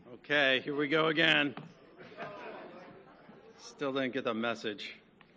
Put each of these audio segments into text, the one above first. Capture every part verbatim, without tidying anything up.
Okay, here we go again. Still didn't get the message.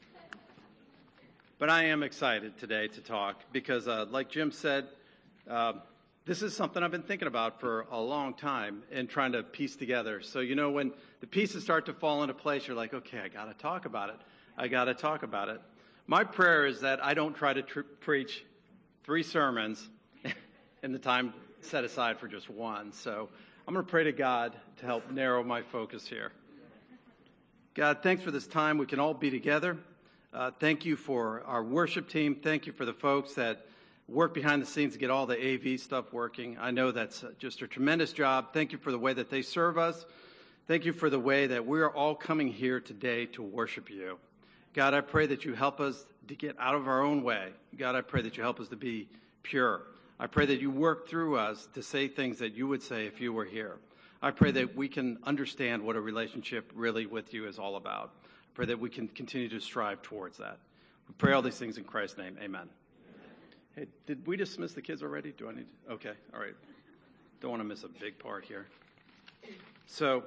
But I am excited today to talk because, uh, like Jim said, uh, this is something I've been thinking about for a long time and trying to piece together. So, you know, when the pieces start to fall into place, you're like, okay, I got to talk about it. I got to talk about it. My prayer is that I don't try to tr- preach three sermons in the time set aside for just one. So I'm going to pray to God to help narrow my focus here. God, thanks for this time we can all be together. Uh, thank you for our worship team. Thank you for the folks that work behind the scenes to get all the A V stuff working. I know that's just a tremendous job. Thank you for the way that they serve us. Thank you for the way that we're all coming here today to worship you. God, I pray that you help us to get out of our own way. God, I pray that you help us to be pure. I pray that you work through us to say things that you would say if you were here. I pray that we can understand what a relationship really with you is all about. I pray that we can continue to strive towards that. We pray all these things in Christ's name. Amen. Hey, did we dismiss the kids already? Do I need to? Okay, all right. Don't want to miss a big part here. So,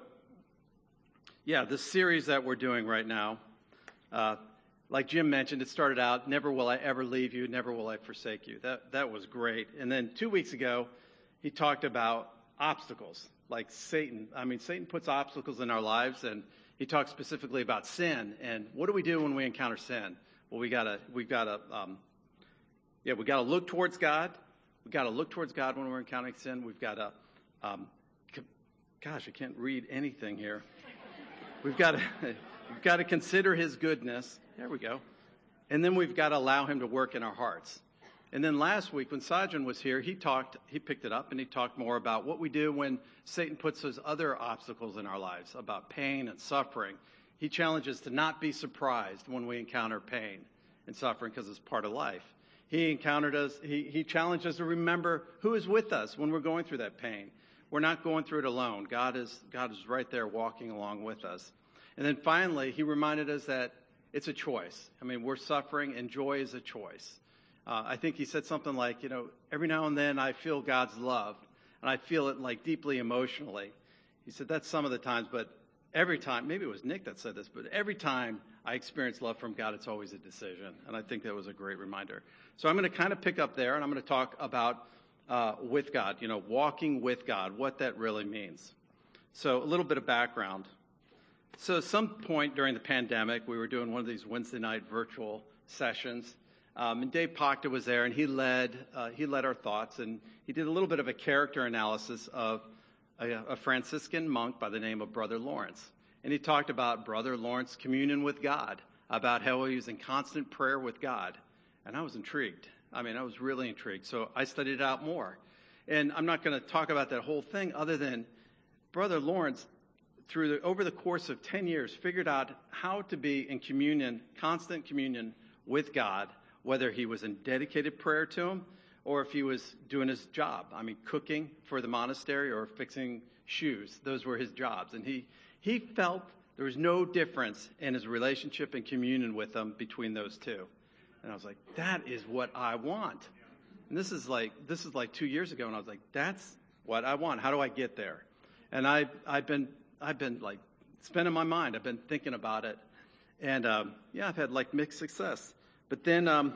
yeah, this series that we're doing right now, uh, like Jim mentioned, it started out, never will I ever leave you, never will I forsake you. That that was great. And then two weeks ago, he talked about obstacles, like Satan. I mean, Satan puts obstacles in our lives, and he talked specifically about sin. And what do we do when we encounter sin? Well, we gotta, we've gotta, um, yeah, we gotta look towards God. We gotta look towards God when we're encountering sin. We've gotta, um, gosh, I can't read anything here. We've got to, we've got to consider his goodness. There we go. And then we've got to allow him to work in our hearts. And then last week when Sajjan was here, he talked, he picked it up and he talked more about what we do when Satan puts those other obstacles in our lives, about pain and suffering. He challenges to not be surprised when we encounter pain and suffering because it's part of life. He encountered us, he, he challenged us to remember who is with us when we're going through that pain. We're not going through it alone. God is, God is right there walking along with us. And then finally, he reminded us that it's a choice. I mean, we're suffering, and joy is a choice. Uh, I think he said something like, you know, every now and then I feel God's love, and I feel it like deeply emotionally. He said that's some of the times, but every time, maybe it was Nick that said this, but every time I experience love from God, it's always a decision. And I think that was a great reminder. So I'm going to kind of pick up there, and I'm going to talk about uh, with God, you know, walking with God, what that really means. So a little bit of background. So at some point during the pandemic, we were doing one of these Wednesday night virtual sessions, um, and Dave Pachta was there, and he led uh, he led our thoughts, and he did a little bit of a character analysis of a, a Franciscan monk by the name of Brother Lawrence. And he talked about Brother Lawrence's communion with God, about how he was in constant prayer with God. And I was intrigued. I mean, I was really intrigued. So I studied it out more. And I'm not going to talk about that whole thing other than Brother Lawrence, through the, over the course of ten years, figured out how to be in communion, constant communion with God, whether he was in dedicated prayer to him or if he was doing his job. I mean, cooking for the monastery or fixing shoes. Those were his jobs. And he, he felt there was no difference in his relationship and communion with them between those two. And I was like, that is what I want. And this is like, this is like two years ago, and I was like, that's what I want. How do I get there? And I, I've been... I've been like spending my mind. I've been thinking about it. And um, yeah, I've had like mixed success. But then um,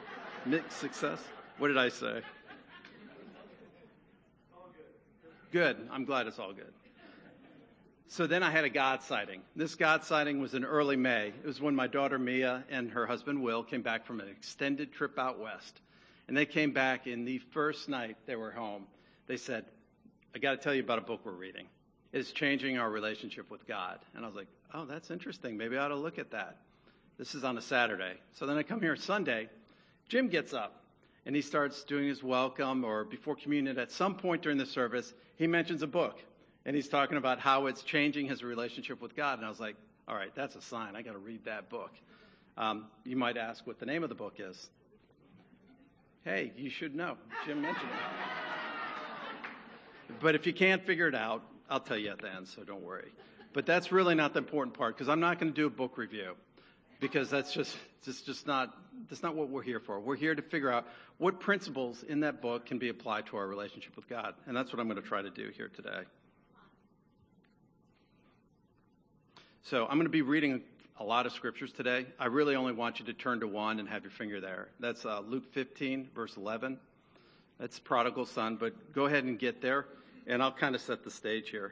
mixed success? What did I say? Good. I'm glad it's all good. So then I had a God sighting. This God sighting was in early May. It was when my daughter Mia and her husband Will came back from an extended trip out west. And they came back, in the first night they were home, they said, I got to tell you about a book we're reading. It's changing our relationship with God. And I was like, oh, that's interesting. Maybe I ought to look at that. This is on a Saturday. So then I come here Sunday. Jim gets up, and he starts doing his welcome or before communion. At some point during the service, he mentions a book, and he's talking about how it's changing his relationship with God. And I was like, all right, that's a sign. I got to read that book. Um, you might ask what the name of the book is. Hey, you should know. Jim mentioned it. But if you can't figure it out, I'll tell you at the end, so don't worry. But that's really not the important part, because I'm not going to do a book review, because that's just, just, just not, that's not what we're here for. We're here to figure out what principles in that book can be applied to our relationship with God, and that's what I'm going to try to do here today. So I'm going to be reading a lot of scriptures today. I really only want you to turn to one and have your finger there. That's uh, Luke fifteen, verse eleven. That's prodigal son, but go ahead and get there, and I'll kind of set the stage here.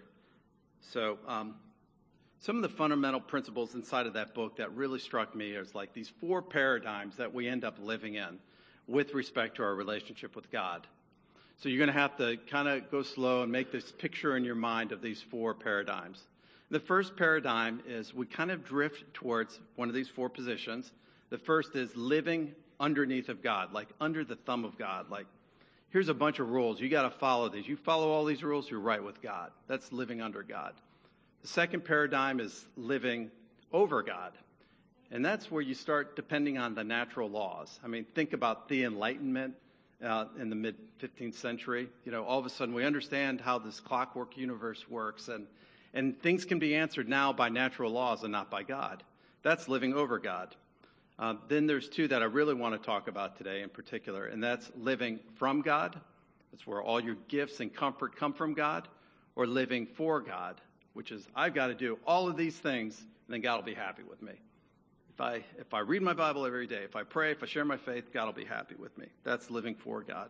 So um, some of the fundamental principles inside of that book that really struck me is like these four paradigms that we end up living in with respect to our relationship with God. So you're going to have to kind of go slow and make this picture in your mind of these four paradigms. The first paradigm is we kind of drift towards one of these four positions. The first is living underneath of God, like under the thumb of God. Like, here's a bunch of rules. You got to follow these. You follow all these rules, you're right with God. That's living under God. The second paradigm is living over God. And that's where you start depending on the natural laws. I mean, think about the Enlightenment uh, in the mid fifteenth century. You know, all of a sudden we understand how this clockwork universe works, and And things can be answered now by natural laws and not by God. That's living over God. Uh, then there's two that I really want to talk about today in particular, and that's living from God. That's where all your gifts and comfort come from God, or living for God, which is I've got to do all of these things, and then God will be happy with me. If I if I read my Bible every day, if I pray, if I share my faith, God will be happy with me. That's living for God.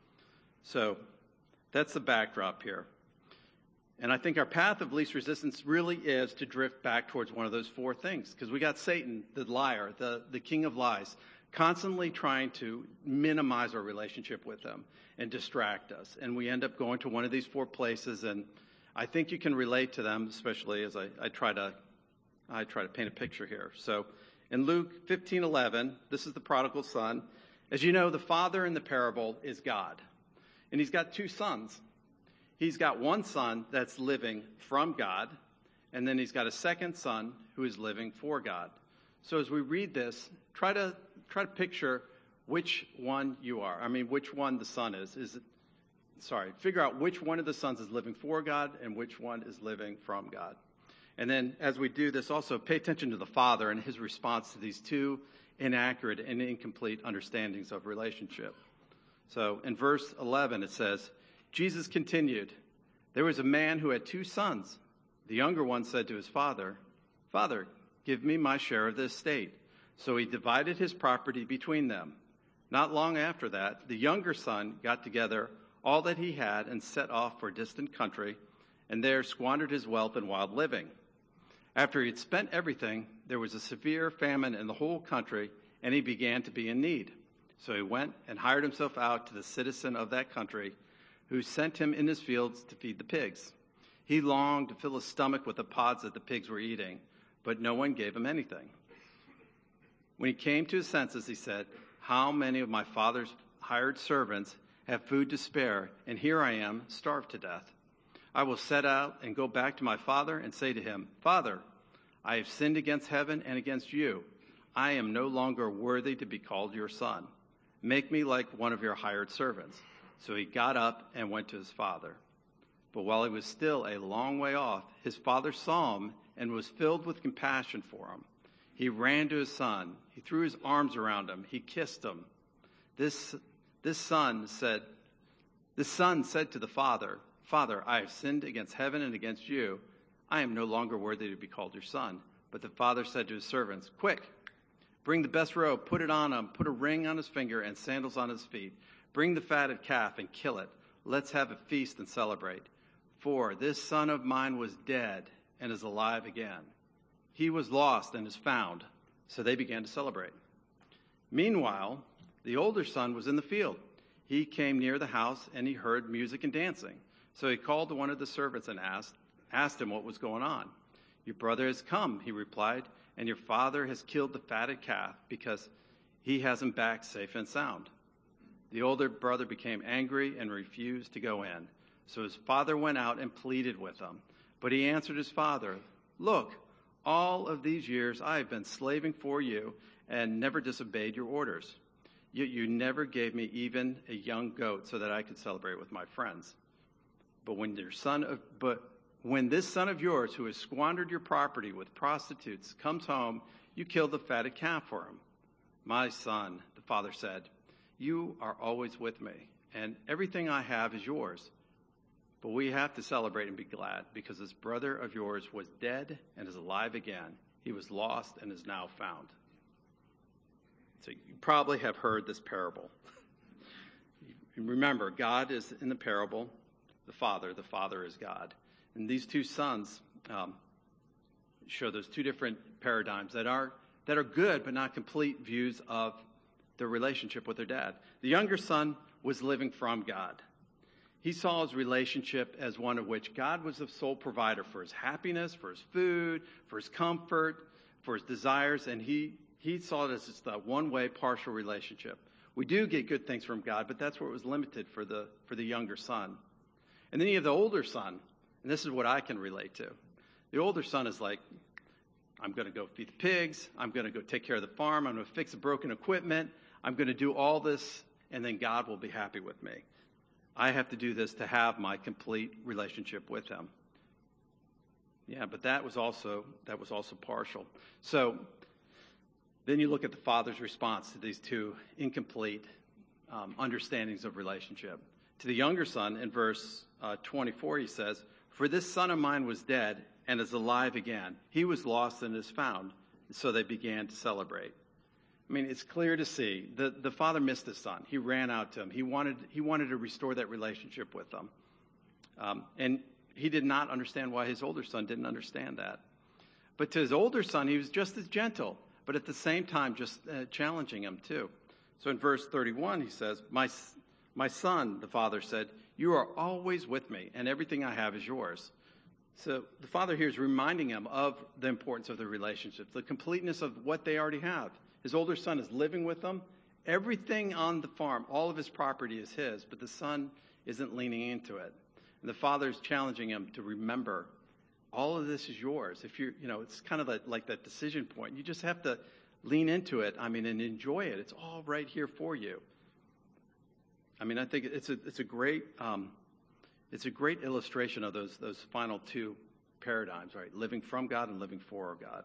So that's the backdrop here. And I think our path of least resistance really is to drift back towards one of those four things. Because we got Satan, the liar, the, the king of lies, constantly trying to minimize our relationship with him and distract us. And we end up going to one of these four places. And I think you can relate to them, especially as I, I try to I try to paint a picture here. So in Luke fifteen eleven, this is the prodigal son. As you know, the father in the parable is God. And he's got two sons. He's got one son that's living from God, and then he's got a second son who is living for God. So as we read this, try to try to picture which one you are. I mean, which one the son is. Is it, sorry, figure out which one of the sons is living for God and which one is living from God. And then as we do this, also pay attention to the father and his response to these two inaccurate and incomplete understandings of relationship. So in verse eleven, it says, Jesus continued, there was a man who had two sons. The younger one said to his father, Father, give me my share of the estate. So he divided his property between them. Not long after that, the younger son got together all that he had and set off for a distant country, and there squandered his wealth in wild living. After he had spent everything, there was a severe famine in the whole country, and he began to be in need. So he went and hired himself out to the citizen of that country, who sent him in his fields to feed the pigs. He longed to fill his stomach with the pods that the pigs were eating, but no one gave him anything. When he came to his senses, he said, how many of my father's hired servants have food to spare, and here I am, starved to death? I will set out and go back to my father and say to him, Father, I have sinned against heaven and against you. I am no longer worthy to be called your son. Make me like one of your hired servants. So he got up and went to his father. But while he was still a long way off, his father saw him and was filled with compassion for him. He ran to his son. He threw his arms around him. He kissed him. This, this son said, this son said to the father, Father, I have sinned against heaven and against you. I am no longer worthy to be called your son. But the father said to his servants, Quick, bring the best robe, put it on him, put a ring on his finger and sandals on his feet. Bring the fatted calf and kill it. Let's have a feast and celebrate. For this son of mine was dead and is alive again. He was lost and is found. So they began to celebrate. Meanwhile, the older son was in the field. He came near the house and he heard music and dancing. So he called to one of the servants and asked, asked him what was going on. Your brother has come, he replied, and your father has killed the fatted calf because he has him back safe and sound. The older brother became angry and refused to go in. So his father went out and pleaded with him. But he answered his father, Look, all of these years I have been slaving for you and never disobeyed your orders. Yet you never gave me even a young goat so that I could celebrate with my friends. But when your son of, but when this son of yours who has squandered your property with prostitutes comes home, you kill the fatted calf for him. My son, the father said, you are always with me, and everything I have is yours. But we have to celebrate and be glad because this brother of yours was dead and is alive again. He was lost and is now found. So you probably have heard this parable. Remember, God is in the parable, the Father. The Father is God. And these two sons um, show those two different paradigms that are that are good but not complete views of their relationship with their dad. The younger son was living from God. He saw his relationship as one of which God was the sole provider for his happiness, for his food, for his comfort, for his desires, and he, he saw it as just a one-way partial relationship. We do get good things from God, but that's where it was limited for the for the younger son. And then you have the older son, and this is what I can relate to. The older son is like, I'm going to go feed the pigs, I'm going to go take care of the farm, I'm going to fix the broken equipment, I'm going to do all this, and then God will be happy with me. I have to do this to have my complete relationship with him. Yeah, but that was also that was also partial. So then you look at the father's response to these two incomplete um, understandings of relationship. To the younger son, in verse uh, twenty-four, he says, "For this son of mine was dead and is alive again. He was lost and is found." And so they began to celebrate. I mean, it's clear to see the the father missed his son. He ran out to him. He wanted he wanted to restore that relationship with them, um, and he did not understand why his older son didn't understand that. But to his older son, he was just as gentle, but at the same time, just uh, challenging him too. So in verse thirty-one, he says, "My my son," the father said, "you are always with me, and everything I have is yours." So the father here is reminding him of the importance of the relationship, the completeness of what they already have. His older son is living with them. Everything on the farm, all of his property is his, but the son isn't leaning into it. And the father is challenging him to remember, all of this is yours. If you're, you know, it's kind of like, like that decision point. You just have to lean into it, I mean, and enjoy it. It's all right here for you. I mean, I think it's a it's a great um, it's a great illustration of those those final two paradigms, right? Living from God and living for God.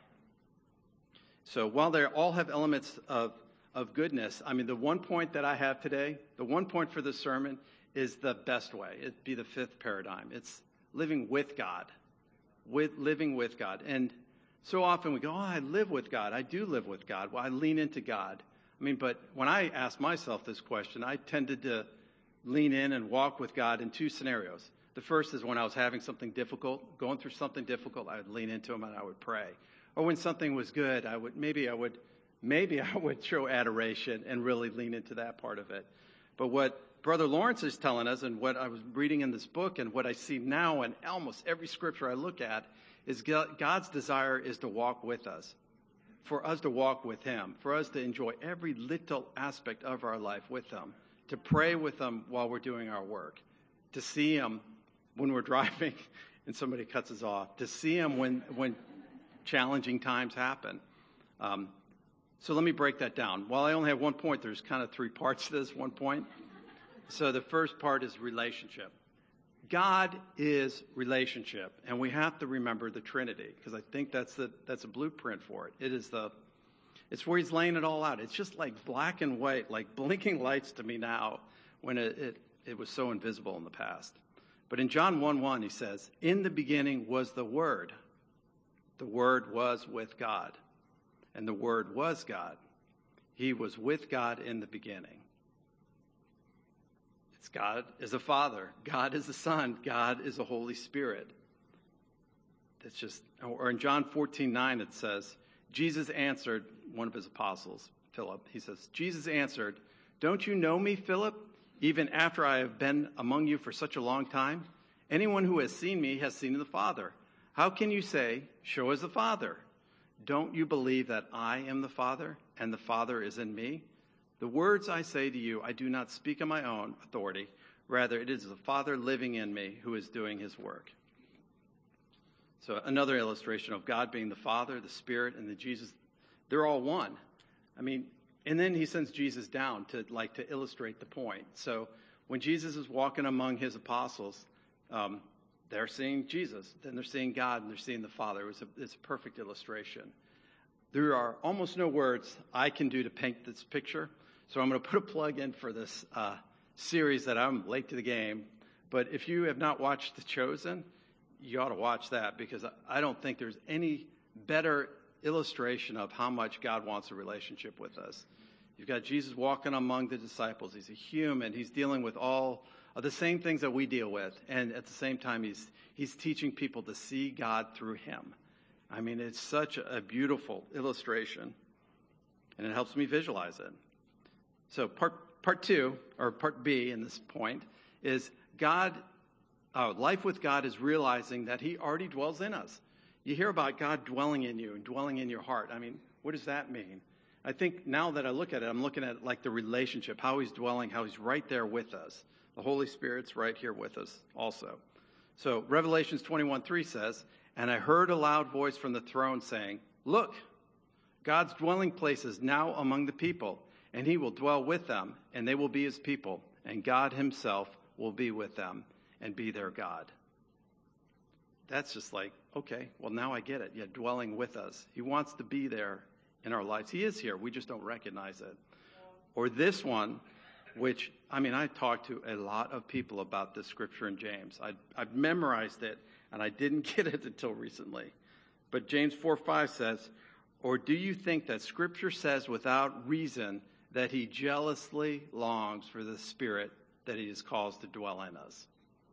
So while they all have elements of, of goodness, I mean, the one point that I have today, the one point for this sermon is the best way. It'd be the fifth paradigm. It's living with God, with living with God. And so often we go, oh, I live with God. I do live with God. Well, I lean into God. I mean, but when I ask myself this question, I tended to lean in and walk with God in two scenarios. The first is when I was having something difficult, going through something difficult, I would lean into him and I would pray. Or when something was good, I would maybe I would maybe I would show adoration and really lean into that part of it. But what Brother Lawrence is telling us, and what I was reading in this book, and what I see now in almost every scripture I look at, is God's desire is to walk with us, for us to walk with him, for us to enjoy every little aspect of our life with him, to pray with him while we're doing our work, to see him when we're driving and somebody cuts us off, to see him when when challenging times happen. Um, so let me break that down. While I only have one point, there's kind of three parts to this one point. So the first part is relationship. God is relationship, and we have to remember the Trinity, because I think that's the that's a blueprint for it. It is the it's where he's laying it all out. It's just like black and white, like blinking lights to me now, when it it, it was so invisible in the past. But in John one one, he says, "In the beginning was the Word. The Word was with God, and the Word was God. He was with God in the beginning." It's God is a Father. God is a Son. God is a Holy Spirit. That's just, or in John fourteen nine, it says, Jesus answered one of his apostles, Philip. He says, Jesus answered, "Don't you know me, Philip, even after I have been among you for such a long time? Anyone who has seen me has seen the Father. How can you say, 'Show us the Father'? Don't you believe that I am the Father, and the Father is in me? The words I say to you, I do not speak on my own authority. Rather, it is the Father living in me who is doing his work." So another illustration of God being the Father, the Spirit, and the Jesus, they're all one. I mean, and then he sends Jesus down to like to illustrate the point. So when Jesus is walking among his apostles, um, they're seeing Jesus, then they're seeing God, and they're seeing the Father. It was a, it's a perfect illustration. There are almost no words I can do to paint this picture, so I'm going to put a plug in for this uh, series that I'm late to the game, But if you have not watched The Chosen, you ought to watch that, because I don't think there's any better illustration of how much God wants a relationship with us. You've got Jesus walking among the disciples. He's a human. He's dealing with all of the same things that we deal with. And at the same time, he's he's teaching people to see God through him. I mean, it's such a beautiful illustration, and it helps me visualize it. So part part two, or part B in this point, is God, uh, life with God is realizing that he already dwells in us. You hear about God dwelling in you and dwelling in your heart. I mean, what does that mean? I think now that I look at it, I'm looking at like the relationship, how he's dwelling, how he's right there with us. The Holy Spirit's right here with us also. So Revelations twenty-one three says, "And I heard a loud voice from the throne saying, 'Look, God's dwelling place is now among the people, and he will dwell with them, and they will be his people, and God himself will be with them and be their God.'" That's just like, okay, well, now I get it. Yeah, dwelling with us. He wants to be there in our lives. He is here. We just don't recognize it. Or this one, which, I mean, I talked to a lot of people about this scripture in James. I, I've memorized it, and I didn't get it until recently. But James four five says, "Or do you think that scripture says without reason that he jealously longs for the Spirit that he has caused to dwell in us?"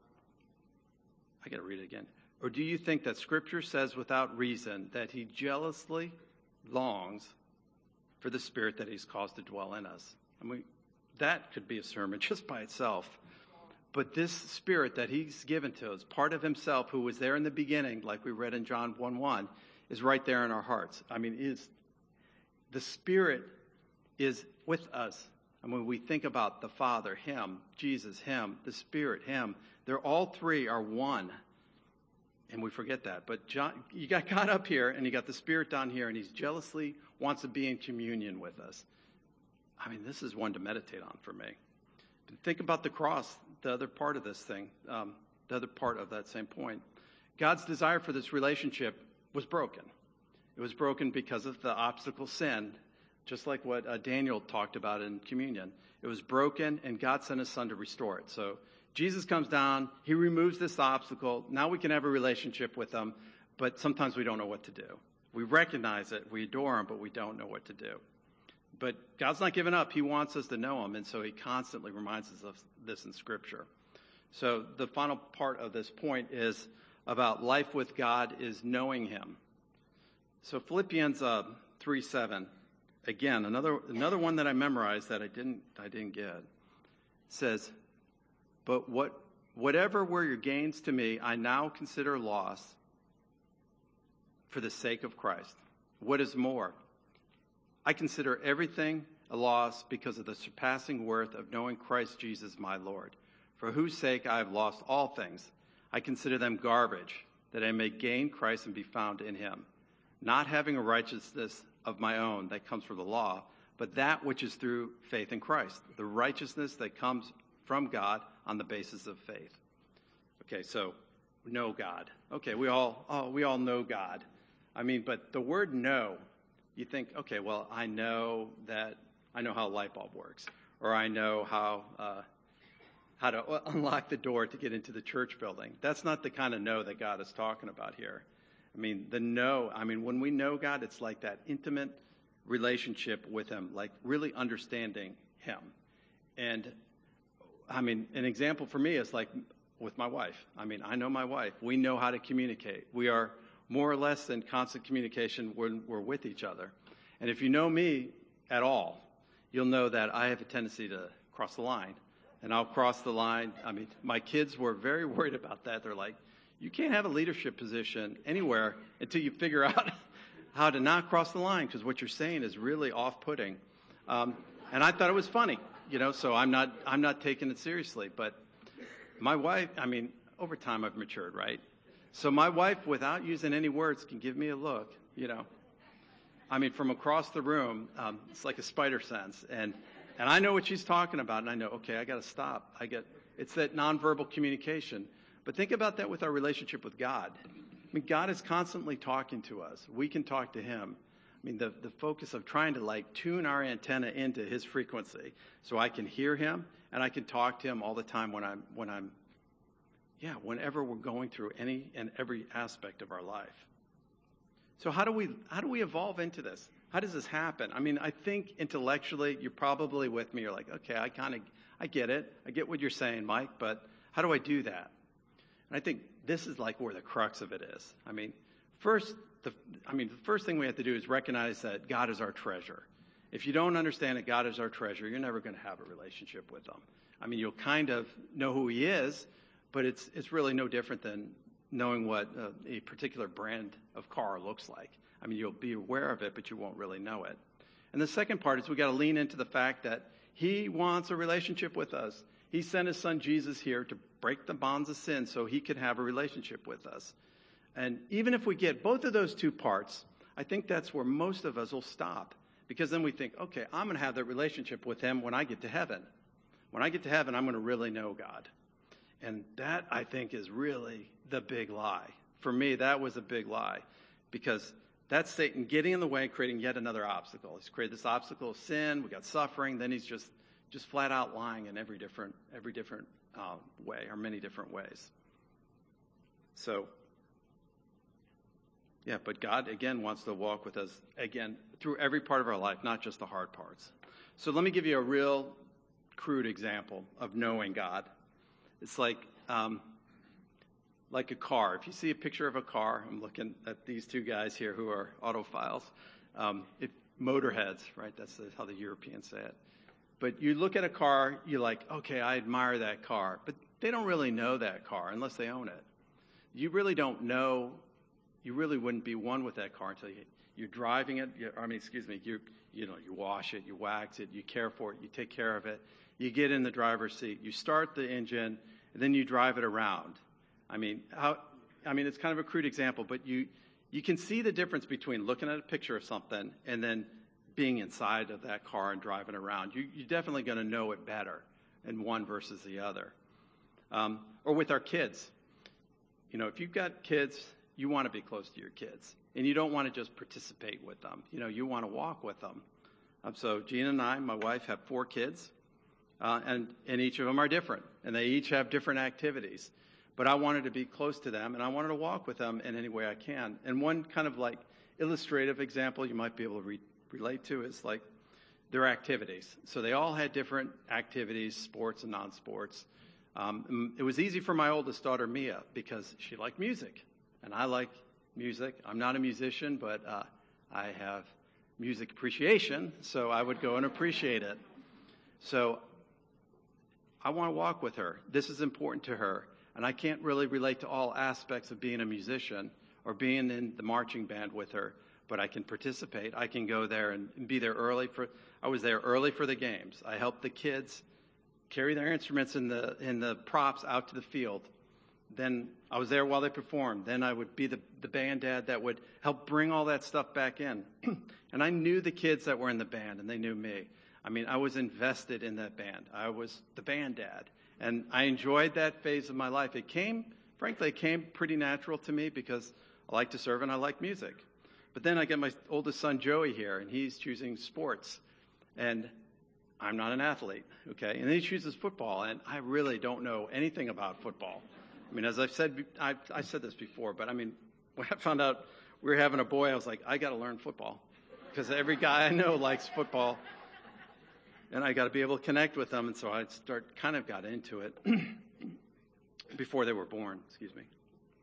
I got to read it again. "Or do you think that scripture says without reason that he jealously longs for the Spirit that he's caused to dwell in us?" I mean, that could be a sermon just by itself. But this Spirit that he's given to us, part of himself, who was there in the beginning, like we read in John one one, is right there in our hearts. I mean, is the Spirit is with us. And when we think about the Father, him, Jesus, him, the Spirit, him, they're all three are one. And we forget that. But John, you got God up here, and you got the Spirit down here, and he's jealously wants to be in communion with us. I mean, this is one to meditate on for me. But think about the cross, the other part of this thing, um, the other part of that same point. God's desire for this relationship was broken. It was broken because of the obstacle sin, just like what uh, Daniel talked about in communion. It was broken, and God sent his Son to restore it. So Jesus comes down, he removes this obstacle. Now we can have a relationship with him, but sometimes we don't know what to do. We recognize it, we adore him, but we don't know what to do. But God's not giving up. He wants us to know him, and so he constantly reminds us of this in Scripture. So the final part of this point is about life with God is knowing him. So Philippians uh, three seven, again, another another one that I memorized that I didn't I didn't get, says, "But what whatever were your gains to me, I now consider loss for the sake of Christ. What is more, I consider everything a loss because of the surpassing worth of knowing Christ Jesus my Lord, for whose sake I have lost all things. I consider them garbage, that I may gain Christ and be found in him, not having a righteousness of my own that comes from the law, but that which is through faith in Christ, the righteousness that comes from God on the basis of faith." Okay, so know God. Okay, we all oh, we all know God. I mean, but the word know, you think, okay, well, I know that, I know how a light bulb works, or I know how uh, how to unlock the door to get into the church building. That's not the kind of know that God is talking about here. I mean, the know, I mean, when we know God, it's like that intimate relationship with him, like really understanding him. And, I mean, an example for me is like with my wife. I mean, I know my wife. We know how to communicate. We are more or less in constant communication when we're with each other. And if you know me at all, you'll know that I have a tendency to cross the line. And I'll cross the line. I mean, my kids were very worried about that. They're like, you can't have a leadership position anywhere until you figure out how to not cross the line, because what you're saying is really off-putting. Um, and I thought it was funny, you know, so I'm not I'm not taking it seriously. But my wife, I mean, over time I've matured, right? So my wife, without using any words, can give me a look, you know. I mean, from across the room, um, it's like a spider sense. And and I know what she's talking about, and I know, okay, I got to stop. I get it's that nonverbal communication. But think about that with our relationship with God. I mean, God is constantly talking to us. We can talk to him. I mean, the, the focus of trying to, like, tune our antenna into his frequency so I can hear him and I can talk to him all the time when I'm when I'm yeah, whenever we're going through any and every aspect of our life. So how do we how do we evolve into this? How does this happen? I mean, I think intellectually you're probably with me. You're like, okay, I kind of I get it. I get what you're saying, Mike, but how do I do that? And I think this is like where the crux of it is. I mean, first, the I mean, the first thing we have to do is recognize that God is our treasure. If you don't understand that God is our treasure, you're never going to have a relationship with him. I mean, you'll kind of know who he is, but it's it's really no different than knowing what uh, a particular brand of car looks like. I mean, you'll be aware of it, but you won't really know it. And the second part is we got to lean into the fact that he wants a relationship with us. He sent his son Jesus here to break the bonds of sin so he could have a relationship with us. And even if we get both of those two parts, I think that's where most of us will stop. Because then we think, okay, I'm going to have that relationship with him when I get to heaven. When I get to heaven, I'm going to really know God. And that, I think, is really the big lie. For me, that was a big lie. Because that's Satan getting in the way and creating yet another obstacle. He's created this obstacle of sin. We got suffering. Then he's just, just flat out lying in every different, every different uh, way, or many different ways. So, yeah, but God, again, wants to walk with us, again, through every part of our life, not just the hard parts. So let me give you a real crude example of knowing God. It's like um, like a car. If you see a picture of a car, I'm looking at these two guys here who are autophiles. Um, it, motorheads, right? That's the, how the Europeans say it. But you look at a car, you're like, okay, I admire that car. But they don't really know that car unless they own it. You really don't know. You really wouldn't be one with that car until you, you're driving it. You, I mean, excuse me, you you know, you wash it, you wax it, you care for it, you take care of it. You get in the driver's seat, you start the engine, and then you drive it around. I mean, how? I mean, it's kind of a crude example, but you you can see the difference between looking at a picture of something and then being inside of that car and driving around. You, you're definitely going to know it better in one versus the other. Um, or with our kids. You know, if you've got kids, you want to be close to your kids. And you don't want to just participate with them. You know, you want to walk with them. Um, so Gina and I, my wife, have four kids. Uh, and, and each of them are different. And they each have different activities. But I wanted to be close to them, and I wanted to walk with them in any way I can. And one kind of like illustrative example you might be able to re- relate to is like their activities. So they all had different activities, sports and non-sports. Um, it was easy for my oldest daughter, Mia, because she liked music. And I like music. I'm not a musician, but uh, I have music appreciation, so I would go and appreciate it. So I want to walk with her. This is important to her. And I can't really relate to all aspects of being a musician or being in the marching band with her, but I can participate. I can go there and be there early for, I was there early for the games. I helped the kids carry their instruments and the, and the props out to the field. Then I was there while they performed. Then I would be the, the band dad that would help bring all that stuff back in. And I knew the kids that were in the band, and they knew me. I mean, I was invested in that band. I was the band dad. And I enjoyed that phase of my life. It came, frankly, it came pretty natural to me because I like to serve and I like music. But then I get my oldest son, Joey, here, and he's choosing sports. And I'm not an athlete, okay? And then he chooses football, and I really don't know anything about football. I mean, as I've said, I, I said this before, but I mean, when I found out we were having a boy, I was like, I got to learn football because every guy I know likes football, and I got to be able to connect with them. And so I start kind of got into it before they were born. Excuse me.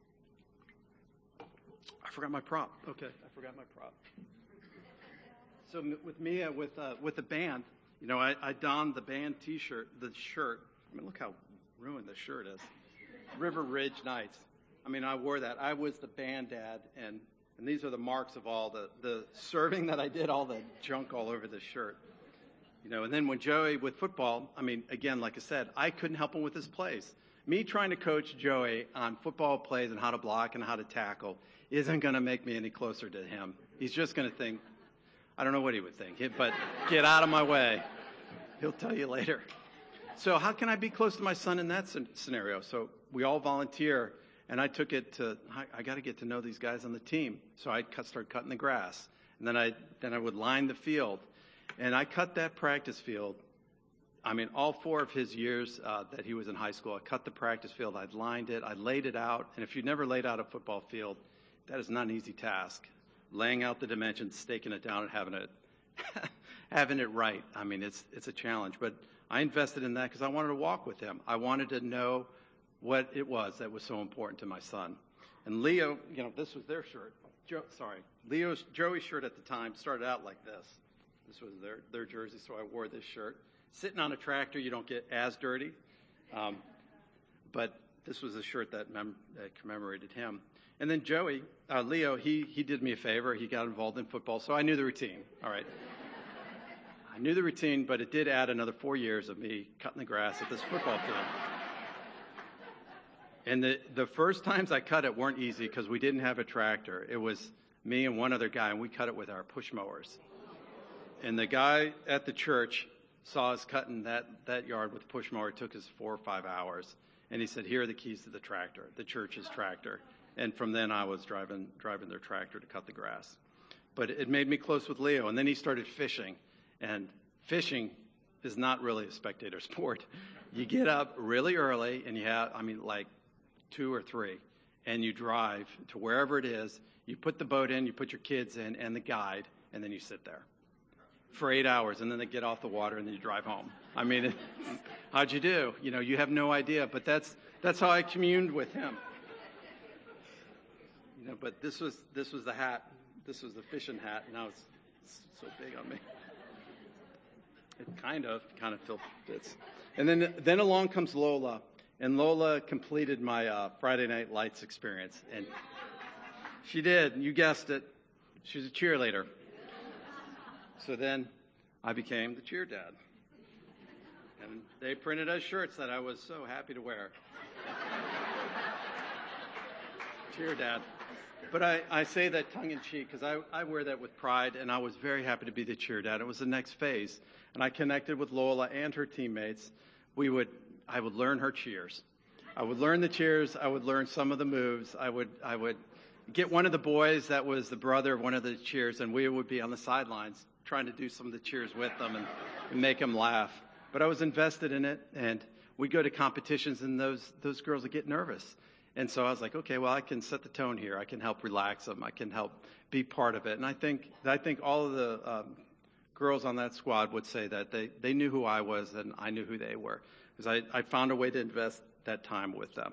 I forgot my prop. Okay, I forgot my prop. So with Mia, with uh, with the band, you know, I, I donned the band T-shirt, the shirt. I mean, look how ruined the shirt is. River Ridge Nights. I mean, I wore that. I was the band dad, and, and these are the marks of all the, the serving that I did, all the junk all over the shirt. You know, and then when Joey, with football, I mean, again, like I said, I couldn't help him with his plays. Me trying to coach Joey on football plays and how to block and how to tackle isn't going to make me any closer to him. He's just going to think, I don't know what he would think, but get out of my way. He'll tell you later. So how can I be close to my son in that scenario? So we all volunteer, and I took it to, I, I got to get to know these guys on the team. So I cut, started cutting the grass, and then I then I would line the field. And I cut that practice field I mean, all four of his years uh, that he was in high school, I cut the practice field, I'd lined it, I laid it out. And if you've never laid out a football field, that is not an easy task. Laying out the dimensions, staking it down, and having it having it right. I mean, it's it's a challenge. But I invested in that because I wanted to walk with him. I wanted to know what it was that was so important to my son. And Leo, you know, this was their shirt. Joe, sorry, Leo's Joey's shirt at the time started out like this. This was their their jersey, so I wore this shirt. Sitting on a tractor, you don't get as dirty. Um, but this was a shirt that, mem- that commemorated him. And then Joey, uh, Leo, he he did me a favor. He got involved in football, so I knew the routine. All right. I knew the routine, but it did add another four years of me cutting the grass at this football field. And the, the first times I cut it weren't easy because we didn't have a tractor. It was me and one other guy, and we cut it with our push mowers. And the guy at the church saw us cutting that, that yard with a push mower. It took us four or five hours. And he said, here are the keys to the tractor, the church's tractor. And from then I was driving driving their tractor to cut the grass. But it made me close with Leo. And then he started fishing. And fishing is not really a spectator sport. You get up really early and you have, I mean, like two or three, and you drive to wherever it is. You put the boat in, you put your kids in and the guide, and then you sit there for eight hours, and then they get off the water, and then you drive home. I mean, how'd you do? You know, you have no idea, but that's that's how I communed with him. You know, but this was this was the hat. This was the fishing hat, and now it's, it's so big on me. It kind of, kind of still fits. And then then along comes Lola, and Lola completed my uh, Friday Night Lights experience, and she did. You guessed it. She was a cheerleader. So then I became the cheer dad. And they printed us shirts that I was so happy to wear. Cheer dad. But I, I say that tongue-in-cheek because I, I wear that with pride, and I was very happy to be the cheer dad. It was the next phase. And I connected with Lola and her teammates. We would I would learn her cheers. I would learn the cheers. I would learn some of the moves. I would I would get one of the boys that was the brother of one of the cheers, and we would be on the sidelines trying to do some of the cheers with them and, and make them laugh. But I was invested in it, and we'd go to competitions, and those those girls would get nervous. And so I was like, okay, well, I can set the tone here. I can help relax them. I can help be part of it. And I think I think all of the um, girls on that squad would say that they, they knew who I was, and I knew who they were, because I, I found a way to invest that time with them.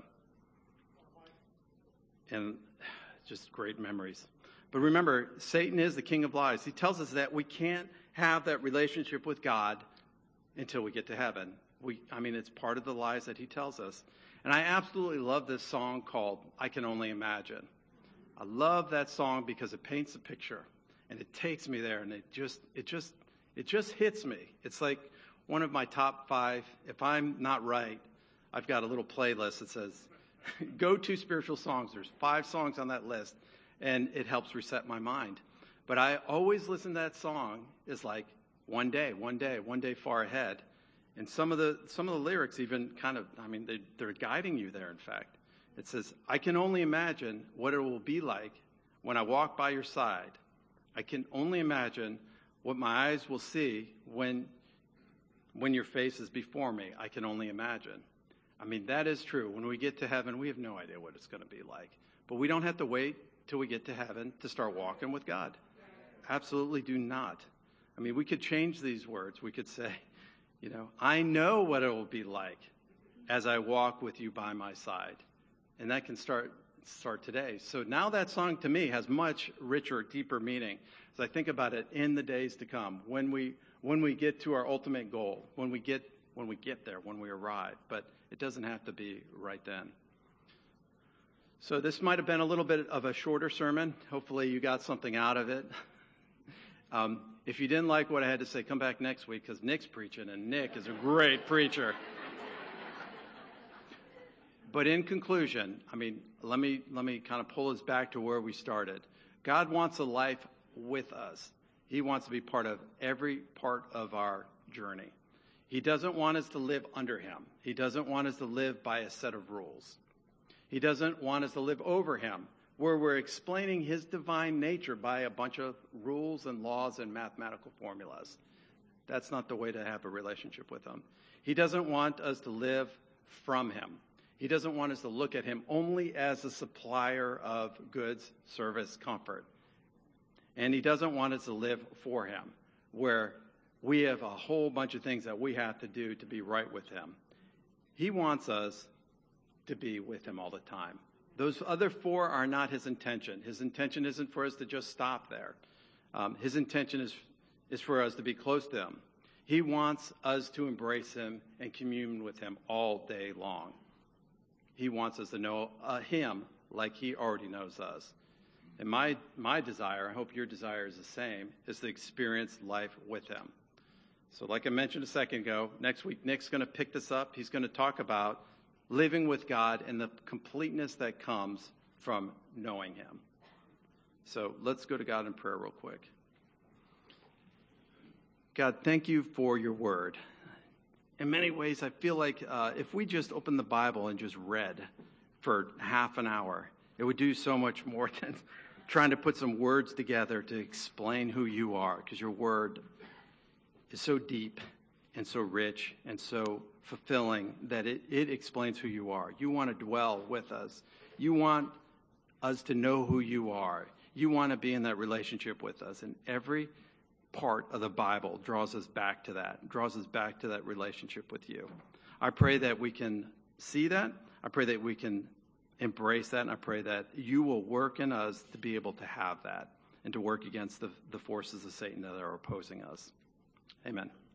And just great memories. But remember, Satan is the king of lies. He tells us that we can't have that relationship with God until we get to heaven. We, I mean, it's part of the lies that he tells us. And I absolutely love this song called I Can Only Imagine. I love that song because it paints a picture, and it takes me there, and it just, it just, it just hits me. It's like one of my top five. If I'm not right, I've got a little playlist that says, go to spiritual songs. There's five songs on that list. And it helps reset my mind. But I always listen to that song as like one day, one day, one day far ahead. And some of the some of the lyrics even kind of, I mean, they, they're guiding you there, in fact. It says, I can only imagine what it will be like when I walk by your side. I can only imagine what my eyes will see when when your face is before me. I can only imagine. I mean, that is true. When we get to heaven, we have no idea what it's going to be like. But we don't have to wait till we get to heaven to start walking with God. Absolutely do not. I mean, we could change these words. We could say, you know, I know what it will be like as I walk with you by my side. And that can start start today. So now that song to me has much richer, deeper meaning as I think about it in the days to come, when we when we get to our ultimate goal, when we get when we get there, when we arrive. But it doesn't have to be right then. So this might have been a little bit of a shorter sermon. Hopefully you got something out of it. Um, if you didn't like what I had to say, come back next week because Nick's preaching, and Nick is a great preacher. But in conclusion, I mean, let me let me kind of pull us back to where we started. God wants a life with us. He wants to be part of every part of our journey. He doesn't want us to live under him. He doesn't want us to live by a set of rules. He doesn't want us to live over him, where we're explaining his divine nature by a bunch of rules and laws and mathematical formulas. That's not the way to have a relationship with him. He doesn't want us to live from him. He doesn't want us to look at him only as a supplier of goods, service, comfort. And he doesn't want us to live for him, where we have a whole bunch of things that we have to do to be right with him. He wants us to be with him all the time. Those other four are not his intention. His intention isn't for us to just stop there. Um, his intention is, is for us to be close to him. He wants us to embrace him and commune with him all day long. He wants us to know uh, him like he already knows us. And my, my desire, I hope your desire is the same, is to experience life with him. So like I mentioned a second ago, next week Nick's going to pick this up. He's going to talk about living with God and the completeness that comes from knowing him. So let's go to God in prayer real quick. God, thank you for your word. In many ways, I feel like uh, if we just opened the Bible and just read for half an hour, it would do so much more than trying to put some words together to explain who you are, because your word is so deep and so rich and so fulfilling that it, it explains who you are. You want to dwell with us. You want us to know who you are. You want to be in that relationship with us. And every part of the Bible draws us back to that, draws us back to that relationship with you. I pray that we can see that. I pray that we can embrace that. And I pray that you will work in us to be able to have that and to work against the, the forces of Satan that are opposing us. Amen.